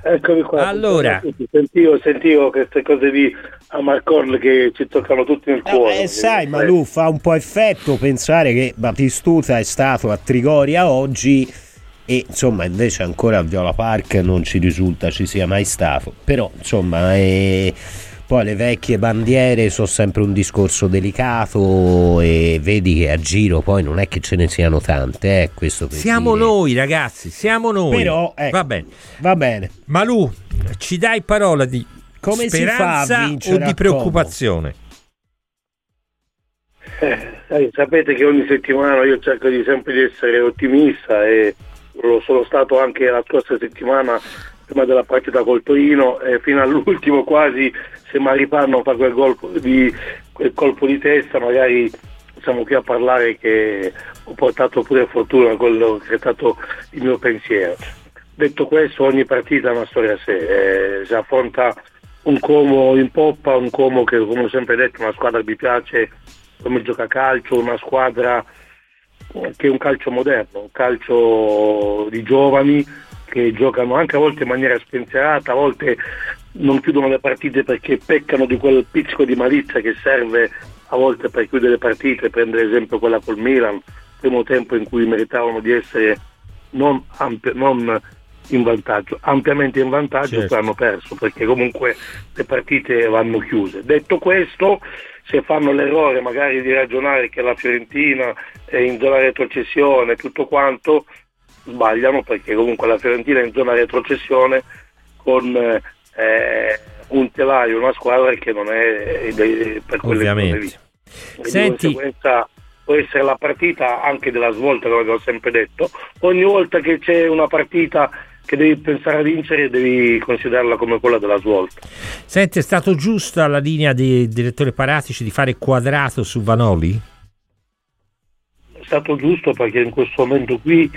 Eccomi qua. Allora, sentivo queste cose di Amarcord che ci toccano tutti nel cuore. Sai, Malù, fa un po' effetto pensare che Batistuta è stato a Trigoria oggi e insomma invece ancora a Viola Park non ci risulta ci sia mai stato. Però insomma poi le vecchie bandiere sono sempre un discorso delicato e vedi che a giro poi non è che ce ne siano tante, questo per siamo dire. noi ragazzi, siamo noi. Però va bene. Malù, ci dai parola di come speranza si fa a vincere o di preoccupazione? Sapete che ogni settimana io cerco sempre di essere ottimista e lo sono stato anche la scorsa settimana prima della partita col Torino e fino all'ultimo quasi se Maripà non fa quel colpo di testa magari siamo qui a parlare che ho portato pure fortuna a quello che è stato il mio pensiero. Detto questo, ogni partita è una storia a sé, si affronta un Como in poppa, un Como che come ho sempre detto è una squadra che mi piace come gioca a calcio, una squadra che è un calcio moderno, un calcio di giovani che giocano anche a volte in maniera spensierata, a volte non chiudono le partite perché peccano di quel pizzico di malizia che serve a volte per chiudere le partite. Prende esempio quella col Milan, primo tempo in cui meritavano di essere non in vantaggio, ampiamente in vantaggio, certo. Poi hanno perso perché comunque le partite vanno chiuse. Detto questo, se fanno l'errore magari di ragionare che la Fiorentina è in zona retrocessione tutto quanto, sbagliano perché comunque la Fiorentina è in zona retrocessione con un telaio, una squadra che non è per quelle cose lì. Senti, di conseguenza può essere la partita anche della svolta, come ho sempre detto. Ogni volta che c'è una partita che devi pensare a vincere devi considerarla come quella della svolta. Senti, è stato giusta la linea di direttore Paratici di fare quadrato su Vanoli? È stato giusto perché in questo momento qui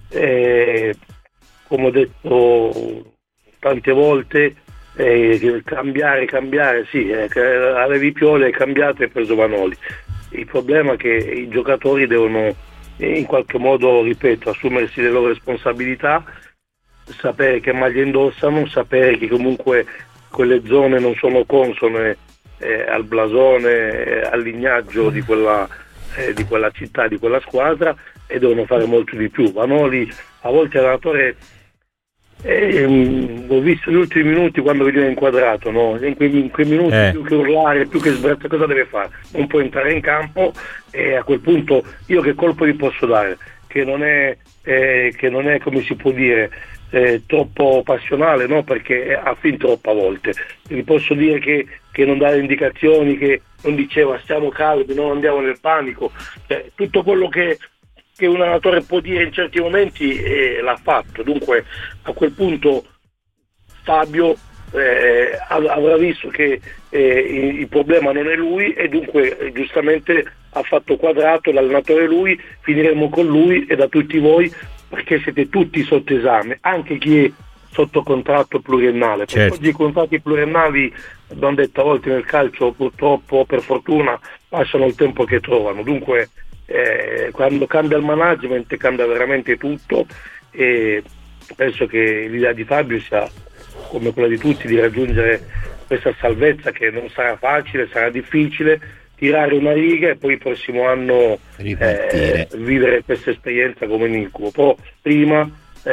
come ho detto tante volte cambiare sì, avevi Pioli, hai cambiato e hai preso Vanoli. Il problema è che i giocatori devono in qualche modo, ripeto, assumersi le loro responsabilità, sapere che maglia indossano, sapere che comunque quelle zone non sono consone al blasone, al lignaggio di quella città, di quella squadra, e devono fare molto di più. Vanoli a volte l'allenatore ho visto gli ultimi minuti quando veniva inquadrato, no? in quei minuti più che urlare, più che sbrattare, cosa deve fare? Non può entrare in campo e a quel punto io che colpo gli posso dare? Che non è come si può dire troppo passionale, no? Perché ha fin troppo a volte. Gli posso dire che non dà indicazioni, che non diceva stiamo calmi, non andiamo nel panico, tutto quello che un allenatore può dire in certi momenti l'ha fatto. Dunque a quel punto Fabio avrà visto che il problema non è lui e dunque giustamente ha fatto quadrato, l'allenatore è lui, finiremo con lui e da tutti voi, perché siete tutti sotto esame, anche chi è sotto contratto pluriennale, perché certo. Oggi i contratti pluriennali, abbiamo detto, a volte nel calcio purtroppo, per fortuna, lasciano il tempo che trovano. Dunque quando cambia il management cambia veramente tutto e penso che l'idea di Fabio sia come quella di tutti, di raggiungere questa salvezza che non sarà facile, sarà difficile, tirare una riga e poi il prossimo anno vivere questa esperienza come un incubo, però prima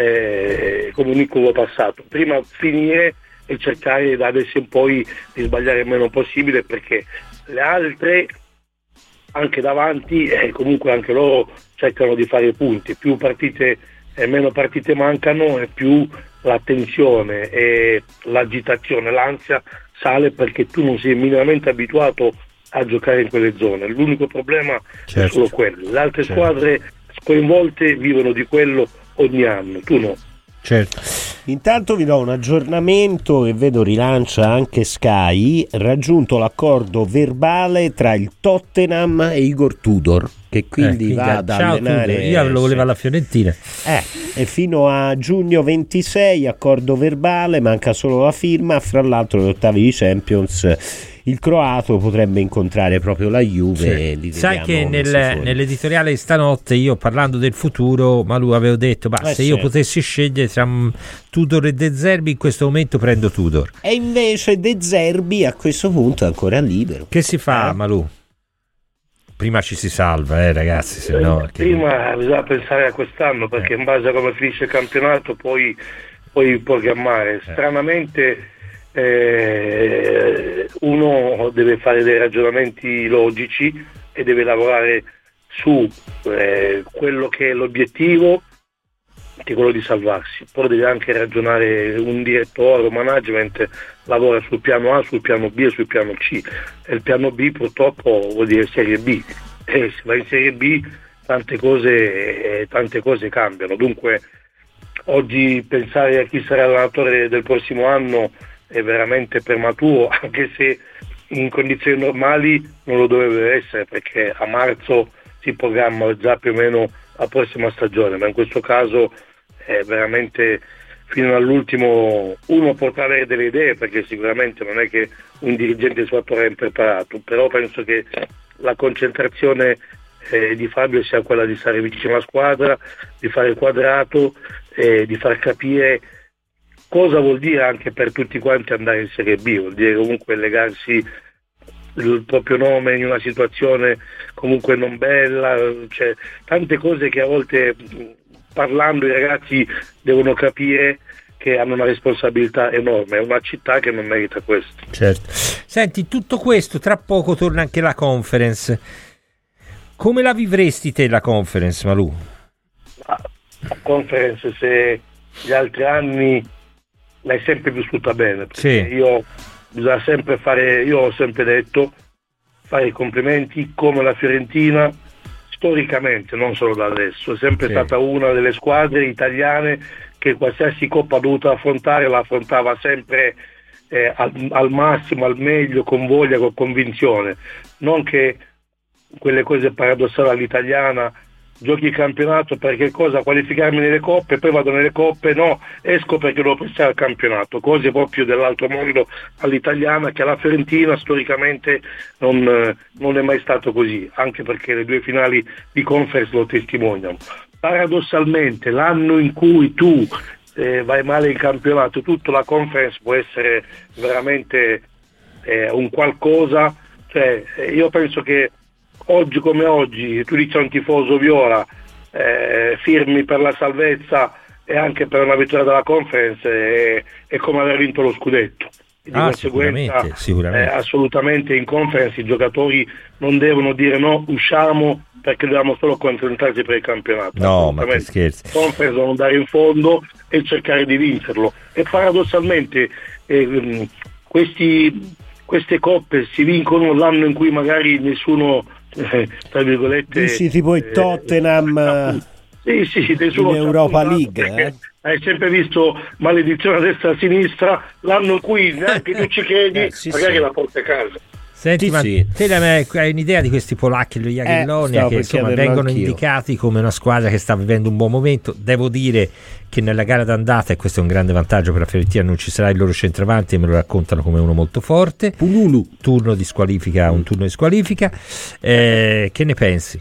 come un incubo passato, prima finire e cercare da adesso in poi di sbagliare il meno possibile, perché le altre anche davanti comunque anche loro cercano di fare punti, più partite meno partite mancano e più la tensione e l'agitazione, l'ansia sale, perché tu non sei minimamente abituato a giocare in quelle zone. L'unico problema è solo quello. Le altre squadre coinvolte vivono di quello ogni anno, tu no. Certo. Intanto vi do un aggiornamento e vedo rilancia anche Sky, raggiunto l'accordo verbale tra il Tottenham e Igor Tudor, che quindi va ad allenare Tudor. Io lo volevo alla Fiorentina e fino a giugno 26 accordo verbale, manca solo la firma, fra l'altro gli ottavi di Champions il croato potrebbe incontrare proprio la Juve. Sì. Sai che nell'editoriale di stanotte, io parlando del futuro, ma lui avevo detto se io potessi scegliere tra Tudor e De Zerbi, in questo momento prendo Tudor, e invece De Zerbi a questo punto è ancora libero. Che si fa, Malù? Prima ci si salva, ragazzi, se no prima bisogna pensare a quest'anno, perché in base a come finisce il campionato poi programmare. Stranamente uno deve fare dei ragionamenti logici e deve lavorare su quello che è l'obiettivo, che è quello di salvarsi, però deve anche ragionare. Un direttore o management lavora sul piano A, sul piano B e sul piano C, e il piano B purtroppo vuol dire Serie B, e se va in Serie B tante cose cambiano. Dunque oggi pensare a chi sarà l'allenatore del prossimo anno è veramente prematuro, anche se in condizioni normali non lo dovrebbe essere, perché a marzo si programma già più o meno la prossima stagione, ma in questo caso è veramente fino all'ultimo. Uno potrà avere delle idee, perché sicuramente non è che un dirigente sia fatto impreparato, però penso che la concentrazione di Fabio sia quella di stare vicino alla squadra, di fare il quadrato, di far capire cosa vuol dire anche per tutti quanti andare in Serie B. Vuol dire comunque legarsi il proprio nome in una situazione comunque non bella, cioè tante cose che a volte parlando i ragazzi devono capire che hanno una responsabilità enorme, è una città che non merita questo. Certo. Senti, tutto questo, tra poco torna anche la conference. Come la vivresti te la conference, Malù? La conference, se gli altri anni l'hai sempre vissuta bene, perché bisogna sempre io ho sempre detto, fare i complimenti, come la Fiorentina storicamente, non solo da adesso, è sempre stata una delle squadre italiane che qualsiasi coppa ha dovuto affrontare la affrontava sempre al massimo, al meglio, con voglia, con convinzione. Non che quelle cose paradossali all'italiana, giochi il campionato perché cosa? Qualificarmi nelle coppe, poi vado nelle coppe, no, esco perché devo pensare al campionato. Cose proprio dell'altro mondo all'italiana, che alla Fiorentina storicamente non è mai stato così, anche perché le due finali di conference lo testimoniano. Paradossalmente l'anno in cui tu vai male in campionato, tutta la conference può essere veramente un qualcosa, cioè io penso che oggi come oggi tu dici a un tifoso viola firmi per la salvezza e anche per una vittoria della conference, è come aver vinto lo scudetto. Di conseguenza sicuramente. Assolutamente in conference i giocatori non devono dire no, usciamo perché dobbiamo solo concentrarci per il campionato. No, ma che scherzi. In conference devono andare in fondo e cercare di vincerlo, e paradossalmente queste coppe si vincono l'anno in cui magari nessuno tra virgolette dici tipo il Tottenham nessuno in Europa League hai sempre visto maledizione a destra e a sinistra, l'anno in cui neanche tu ci credi magari la porta a casa. Senti, ma te hai un'idea di questi polacchi, lo Jagiellonia, che insomma vengono indicati come una squadra che sta vivendo un buon momento? Devo dire che nella gara d'andata, e questo è un grande vantaggio per la Fiorentina, non ci sarà il loro centravanti e me lo raccontano come uno molto forte. Pululu. Un turno di squalifica. Che ne pensi?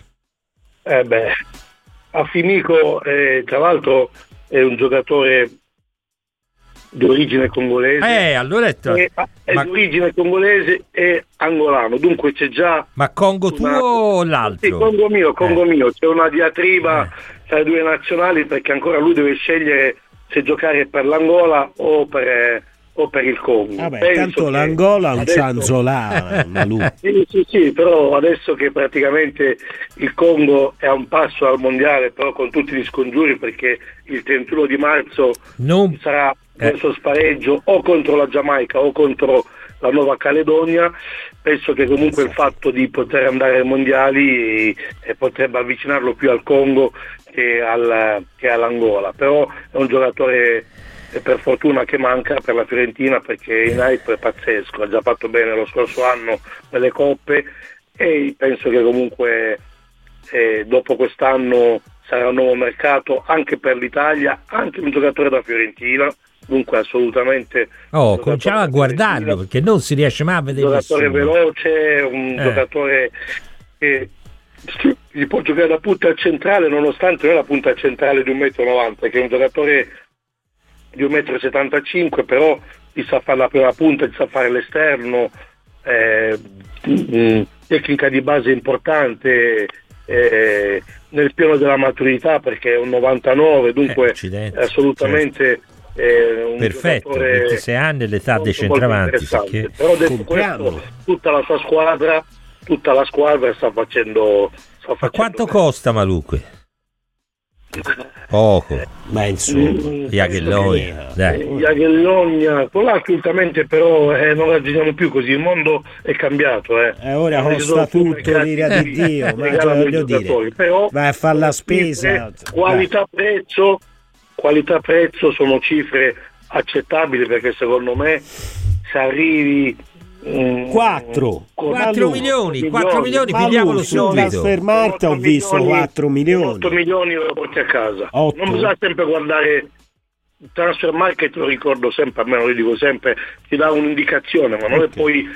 Affimico tra l'altro è un giocatore di origine congolese, allora è di origine congolese e angolano, dunque c'è già. Ma Congo tuo o l'altro? Sì, Congo mio, c'è una diatriba tra le due nazionali, perché ancora lui deve scegliere se giocare per l'Angola o per il Congo. Tanto l'Angola è un Zanzolà. sì, però adesso che praticamente il Congo è a un passo al mondiale, però con tutti gli scongiuri, perché il 31 di marzo sarà verso spareggio o contro la Giamaica o contro la Nuova Caledonia, penso che comunque il fatto di poter andare ai mondiali potrebbe avvicinarlo più al Congo che all'Angola, però è un giocatore per fortuna che manca per la Fiorentina, perché in hype è pazzesco, ha già fatto bene lo scorso anno nelle coppe, e penso che comunque dopo quest'anno sarà un nuovo mercato anche per l'Italia, anche un giocatore da Fiorentina, dunque assolutamente cominciamo a guardarlo perché non si riesce mai a vedere un giocatore nessuno. veloce, un giocatore che si può giocare da punta centrale nonostante non è la punta centrale di 1,90 m, che è un giocatore di 1,75 m, però ti sa fare la prima punta, ti sa fare l'esterno, tecnica di base importante, nel piano della maturità perché è un 99, dunque è assolutamente un perfetto, 26 anni, l'età dei centravanti. Perché... Però detto questo, tutta la squadra sta facendo. Ma quanto costa Maluque? Poco, ma insomma, Jagiellonia, polacchi ultimamente però non ragioniamo più così, il mondo è cambiato. Ora costa tutto, l'ira di Dio, ma voglio dire, però, vai a fare la spesa. Qualità-prezzo sono cifre accettabili, perché secondo me se arrivi 4 milioni, pigliamolo subito. Fermata, ho visto 4 milioni. 8 milioni lo porti a casa. 8. Non bisogna sempre guardare il transfer market, lo ricordo sempre, a me lo dico sempre, ti dà un'indicazione, ma non è poi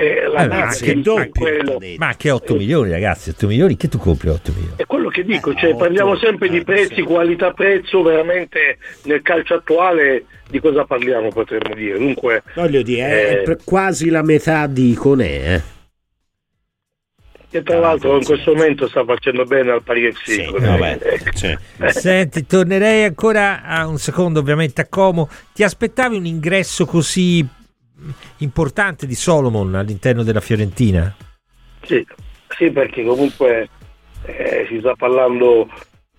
ma che 8 milioni, ragazzi, 8 milioni, che tu compri 8 milioni? È quello che dico, parliamo sempre di prezzi, qualità, prezzo, veramente nel calcio attuale di cosa parliamo, potremmo dire. Dunque, voglio dire, è quasi la metà di Iconè, che tra l'altro in questo momento sta facendo bene al Paris FC. Senti, tornerei ancora a un secondo ovviamente a Como. Ti aspettavi un ingresso così importante di Solomon all'interno della Fiorentina? Sì, perché comunque si sta parlando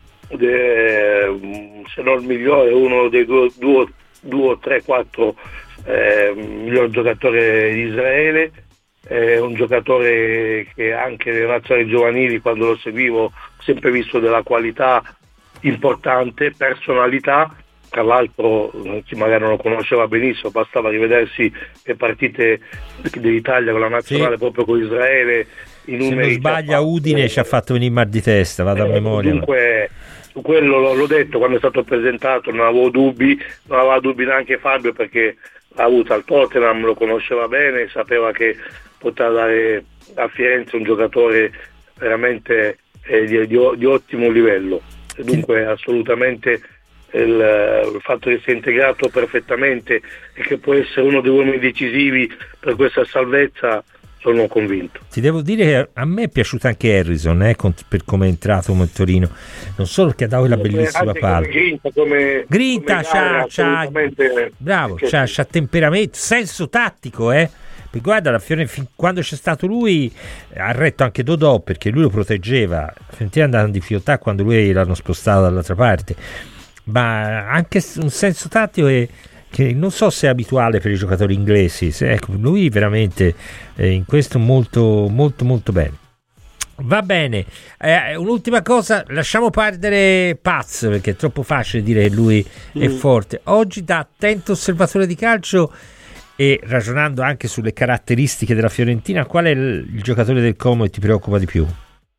se non il migliore, uno dei due, 3, 4 miglior giocatore di Israele, un giocatore che anche nelle nazionali giovanili, quando lo seguivo, ho sempre visto della qualità importante, personalità. Tra l'altro, chi magari non lo conosceva benissimo, bastava rivedersi le partite dell'Italia con la nazionale, proprio con Israele. Se non sbaglia, Udine ci ha fatto venire mal di testa, vado a memoria. Dunque, su quello l'ho detto quando è stato presentato, non aveva dubbi neanche Fabio, perché l'ha avuto al Tottenham, lo conosceva bene, sapeva che poteva dare a Firenze un giocatore veramente di ottimo livello. E dunque assolutamente il fatto che sia integrato perfettamente e che può essere uno dei uomini decisivi per questa salvezza, sono convinto. Ti devo dire che a me è piaciuto anche Harrison, per come è entrato come Torino, non solo perché ha dato quella bellissima palla. Grinta c'ha bravo, c'ha temperamento, senso tattico, perché guarda, la quando c'è stato lui ha retto anche Dodò, perché lui lo proteggeva. La Fiorentina andava in difficoltà quando lui l'hanno spostato dall'altra parte, ma anche un senso tattico che non so se è abituale per i giocatori inglesi. Ecco, lui veramente in questo molto molto molto bene. Va bene, un'ultima cosa, lasciamo perdere Paz, perché è troppo facile dire che lui è forte. Oggi, da attento osservatore di calcio e ragionando anche sulle caratteristiche della Fiorentina, qual è il giocatore del Como che ti preoccupa di più?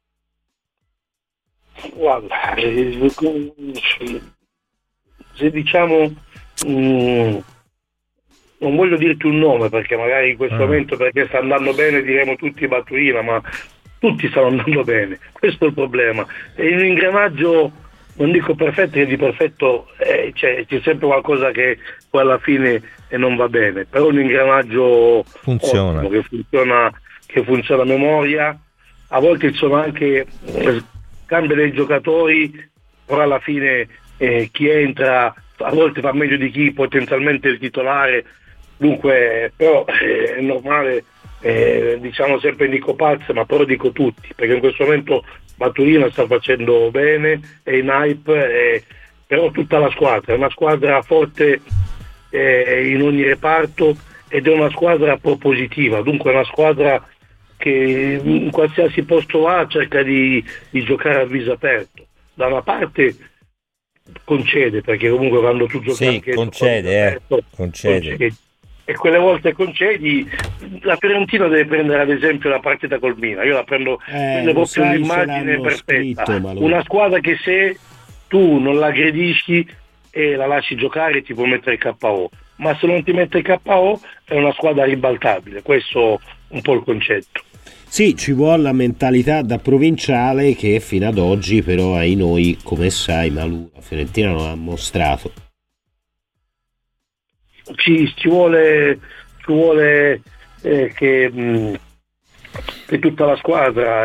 Guarda, se diciamo non voglio dirti un nome, perché magari in questo momento, perché sta andando bene, diremo tutti Baturina, ma tutti stanno andando bene, questo è il problema. È un ingranaggio, non dico perfetto, che di perfetto c'è sempre qualcosa che poi alla fine non va bene, però un ingranaggio funziona, ottimo, che funziona a memoria. A volte ci sono anche cambia dei giocatori, però alla fine chi entra a volte fa meglio di chi potenzialmente è il titolare, dunque però è normale, diciamo sempre Nico Paz, ma però dico tutti, perché in questo momento Baturina sta facendo bene, è in hype, però tutta la squadra è una squadra forte in ogni reparto, ed è una squadra propositiva, dunque è una squadra che in qualsiasi posto va cerca di giocare a viso aperto. Da una parte concede, perché comunque quando tu giochi anche concede. E quelle volte concedi, la Fiorentina deve prendere ad esempio la partita col Milan, io la prendo proprio un'immagine perfetta, una squadra che se tu non l'aggredisci e la lasci giocare ti può mettere KO, ma se non ti mette KO è una squadra ribaltabile. Questo è un po' il concetto. Sì, ci vuole la mentalità da provinciale che fino ad oggi però ai noi, come sai Malù, la Fiorentina non ha mostrato. Ci vuole che tutta la squadra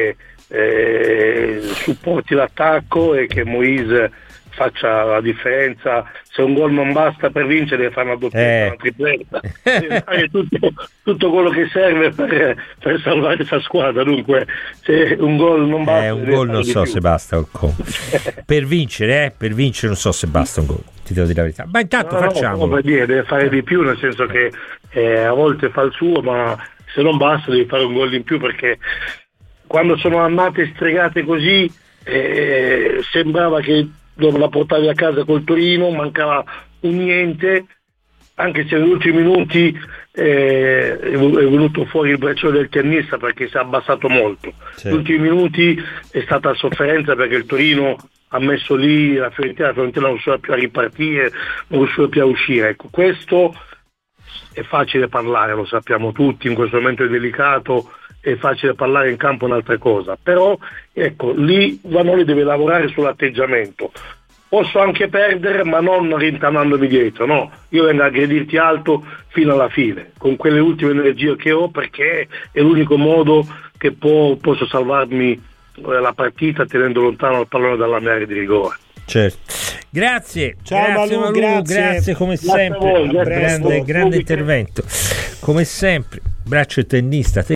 supporti l'attacco e che Moise faccia la differenza. Se un gol non basta per vincere deve fare una doppietta, una tripletta, deve fare tutto quello che serve per salvare questa squadra. Dunque se un gol non basta, un gol non so se basta per vincere non so se basta un gol, ti devo dire la verità, ma intanto facciamo per dire, deve fare di più, nel senso che a volte fa il suo, ma se non basta devi fare un gol in più, perché quando sono andate stregate così sembrava che dove la portavi a casa col Torino, mancava un niente, anche se negli ultimi minuti è venuto fuori il bracciolo del tennista, perché si è abbassato molto. Negli ultimi minuti è stata sofferenza, perché il Torino ha messo lì la Fiorentina non riusciva più a ripartire, non riusciva più a uscire. Ecco, questo è facile parlare, lo sappiamo tutti, in questo momento è delicato, è facile parlare, in campo un'altra cosa, però ecco, lì Vanoli deve lavorare sull'atteggiamento. Posso anche perdere, ma non rintanandomi dietro, no, io vengo a aggredirti alto fino alla fine, con quelle ultime energie che ho, perché è l'unico modo che posso salvarmi la partita tenendo lontano il pallone dalla mia area di rigore. Certo. Grazie, ciao Malù, grazie come sempre, grande intervento, come sempre, braccio tennista.